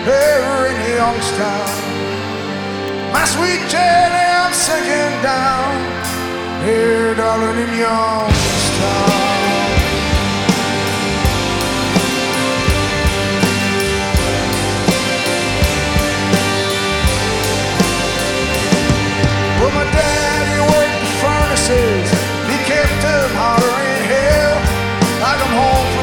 here in Youngstown. My sweet Jenny, I'm sinking down here, darling, in Youngstown.